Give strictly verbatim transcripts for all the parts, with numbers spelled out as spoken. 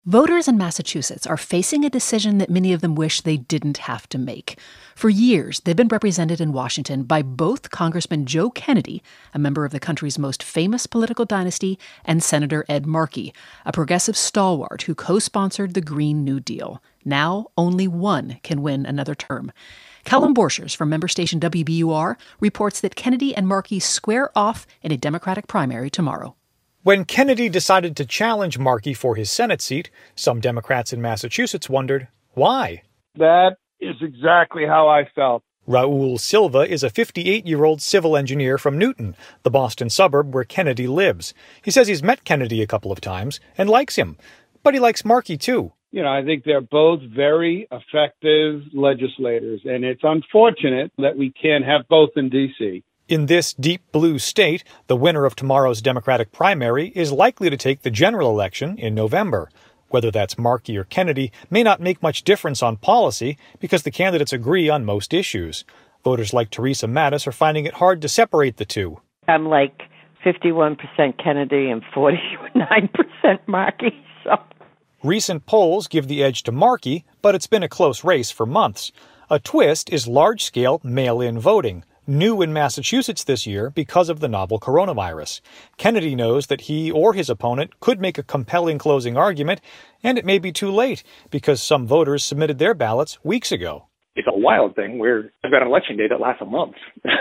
Voters in Massachusetts are facing a decision that many of them wish they didn't have to make. For years, they've been represented in Washington by both Congressman Joe Kennedy, a member of the country's most famous political dynasty, and Senator Ed Markey, a progressive stalwart who co-sponsored the Green New Deal. Now, only one can win another term. Callum Borchers from member station W B U R reports that Kennedy and Markey square off in a Democratic primary tomorrow. When Kennedy decided to challenge Markey for his Senate seat, some Democrats in Massachusetts wondered, why? That is exactly how I felt. Raul Silva is a fifty-eight-year-old civil engineer from Newton, the Boston suburb where Kennedy lives. He says he's met Kennedy a couple of times and likes him, but he likes Markey too. You know, I think they're both very effective legislators, and it's unfortunate that we can't have both in D C In this deep blue state, the winner of tomorrow's Democratic primary is likely to take the general election in November. Whether that's Markey or Kennedy may not make much difference on policy because the candidates agree on most issues. Voters like Teresa Mattis are finding it hard to separate the two. I'm like fifty-one percent Kennedy and forty-nine percent Markey. So. Recent polls give the edge to Markey, but it's been a close race for months. A twist is large-scale mail-in voting, new in Massachusetts this year because of the novel coronavirus. Kennedy knows that he or his opponent could make a compelling closing argument, and it may be too late because some voters submitted their ballots weeks ago. It's a wild thing where I've got an election day that lasts a month,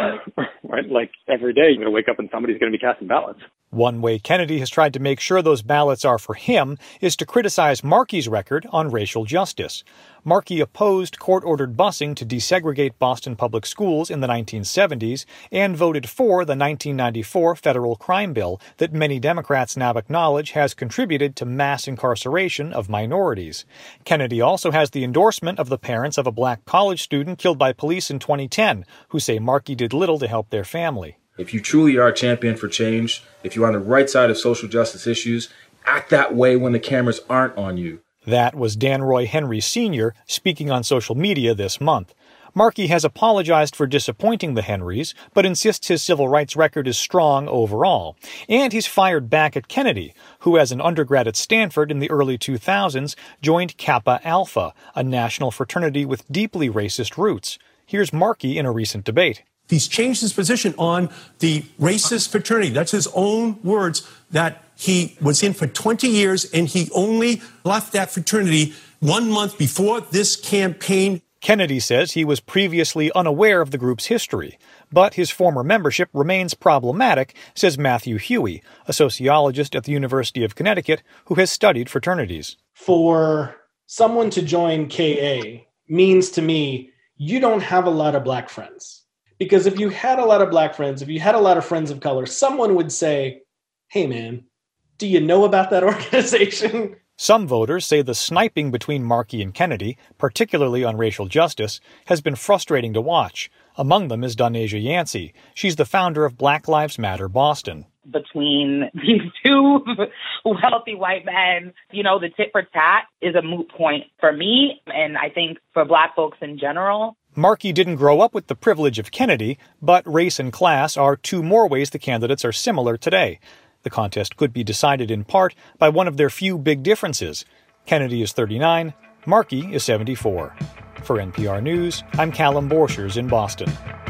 right? Like every day you're going to wake up and somebody's going to be casting ballots. One way Kennedy has tried to make sure those ballots are for him is to criticize Markey's record on racial justice. Markey opposed court-ordered busing to desegregate Boston public schools in the nineteen seventies and voted for the nineteen ninety-four federal crime bill that many Democrats now acknowledge has contributed to mass incarceration of minorities. Kennedy also has the endorsement of the parents of a black college student killed by police in twenty ten, who say Markey did little to help their family. If you truly are a champion for change, if you're on the right side of social justice issues, act that way when the cameras aren't on you. That was Dan Roy Henry Senior speaking on social media this month. Markey has apologized for disappointing the Henrys, but insists his civil rights record is strong overall. And he's fired back at Kennedy, who as an undergrad at Stanford in the early two thousands joined Kappa Alpha, a national fraternity with deeply racist roots. Here's Markey in a recent debate. He's changed his position on the racist fraternity. That's his own words, that he was in for twenty years and he only left that fraternity one month before this campaign. Kennedy says he was previously unaware of the group's history, but his former membership remains problematic, says Matthew Huey, a sociologist at the University of Connecticut who has studied fraternities. For someone to join K A means to me, you don't have a lot of black friends. Because if you had a lot of black friends, if you had a lot of friends of color, someone would say, hey, man, do you know about that organization? Some voters say the sniping between Markey and Kennedy, particularly on racial justice, has been frustrating to watch. Among them is Donasia Yancey. She's the founder of Black Lives Matter Boston. Between these two wealthy white men, you know, the tit for tat is a moot point for me, and I think for black folks in general. Markey didn't grow up with the privilege of Kennedy, but race and class are two more ways the candidates are similar today. The contest could be decided in part by one of their few big differences. Kennedy is thirty-nine, Markey is seventy-four. For N P R News, I'm Callum Borchers in Boston.